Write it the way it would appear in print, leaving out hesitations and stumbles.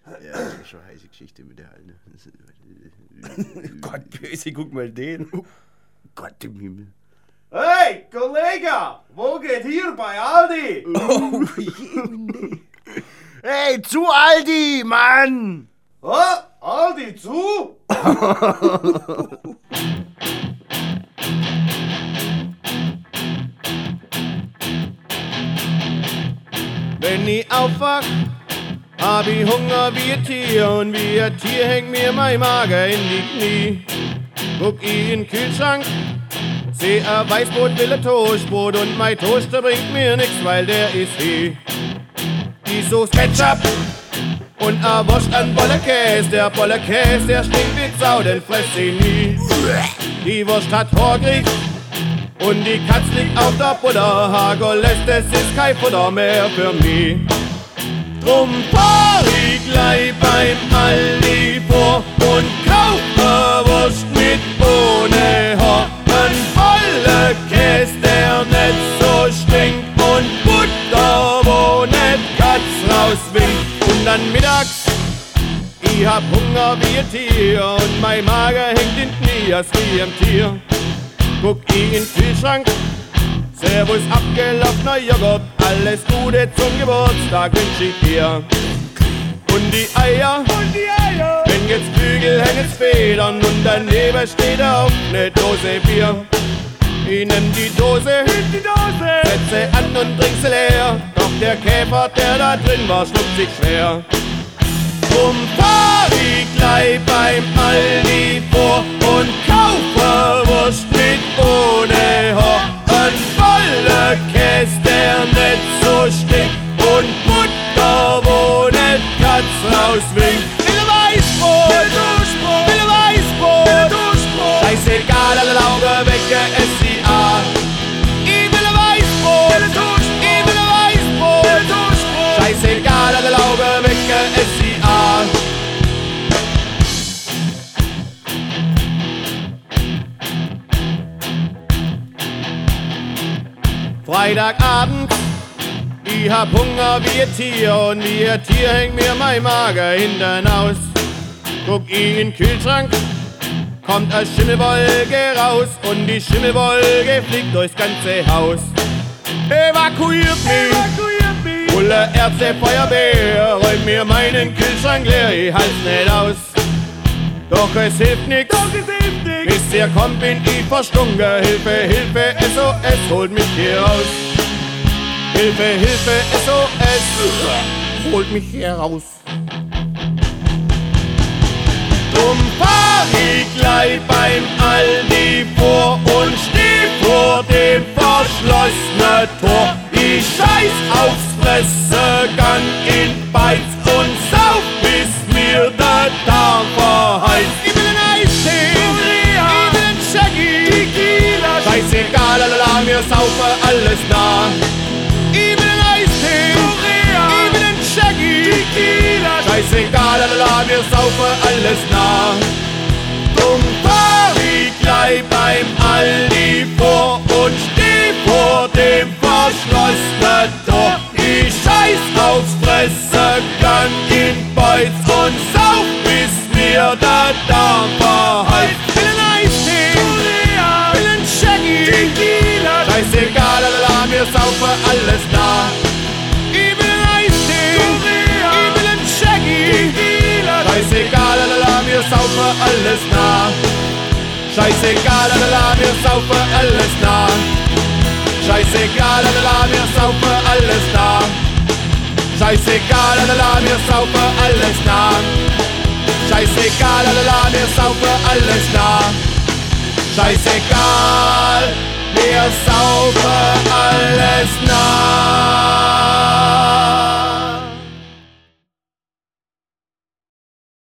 Ja, das ist schon eine heiße Geschichte mit der Alten. Gott, böse, guck mal den. Oh, Gott im Himmel. Hey, Kollege, wo geht hier bei Aldi? Oh, hey, zu Aldi, Mann! Aldi zu? Wenn ich aufwach, hab ich Hunger wie ein Tier und wie ein Tier hängt mir mein Magen in die Knie. Guck ich in den Kühlschrank, seh ein Weißbrot, will ein Toastbrot und mein Toaster bringt mir nix, weil der ist die Soße Ketchup und a Wurst an Bolle Käse. Der Bolle Käse, der stinkt wie Sau, den fress ich nie. Die Wurst hat Horgriech und die Katz liegt auf der Butter. Hagerläst, es ist kein Futter mehr für mich. Drum fahr ich gleich beim Aldi vor und kauf a Wurst mit ohne Haar. Ein voller Käse, der nicht so stinkt und Butter, wo nicht Katz rauswinkt. Und dann mittags, ich hab Hunger wie ein Tier und mein Magen hängt in Knie, als wie ein Tier. Guck ich in den Kühlschrank, Servus abgelaufener Joghurt, alles Gute zum Geburtstag wünsch ich dir. Und die Eier, wenn jetzt Flügel, hängen Federn und daneben steht auch ne Dose Bier. Ich nehm die Dose, setze an und trink sie leer, doch der Käfer, der da drin war, schluckt sich schwer. Drum fahr ich gleich beim Aldi vor und kaufe Wurst mit ohne Haar. Ein voller Käse, der nicht so stinkt und Butter, wo nicht Katz rauswinkt. Will Weißbrot, will Weißbrot, scheißegal, alle Lauge wecke SIA. Ich will Weißbrot, ich will Weißbrot, scheißegal, alle Lauge wecke SIA. Freitagabend, ich hab Hunger wie ein Tier und wie ein Tier hängt mir mein Magen hintern aus. Guck ich in den Kühlschrank, kommt eine Schimmelwolke raus und die Schimmelwolke fliegt durchs ganze Haus. Evakuiert mich, Hulle Ärzte, Feuerwehr, räumt mir meinen Kühlschrank leer, ich halt's nicht aus. Doch es hilft nix, bis ihr kommt, bin ich verstunken. Hilfe, Hilfe, SOS, holt mich hier raus. Hilfe, Hilfe, SOS, holt mich hier raus. Drum fahr ich gleich beim Aldi vor und steh vor dem verschlossenen Tor. Ich scheiß aufs Pressegang in Beiz und sauf, bis mir der Darm verheizt. Ich will ein Eistee, ich will ein Shaggy, Tequila, scheißegal, alala, mir saufe alles nah. Ich will ein Eistee, ich will ein Shaggy, Tequila, scheißegal, alala, mir saufe alles nah. Drum fahr ich gleich beim Aldi vor und steh vor dem verschlossenen Tor. Ich scheiß aufs Pressegang in Beiz und sauf, bis mir der Darm verheizt. Will ein Eistee, will ein Shaggy, Tequila, scheißegal, alala, mir saufe alles nah. Ich will ein Eistee, ich will ein Shaggy, Tequila, scheißegal, alala, mir saufe alles nah. Scheißegal, alala, mir saufe alles nah. Scheißegal, alala, mir saufe alles nah. Scheißegal, alala, mir saufe alles nah. Scheißegal, alala, mir saufe alles nah. Scheißegal, mir saufe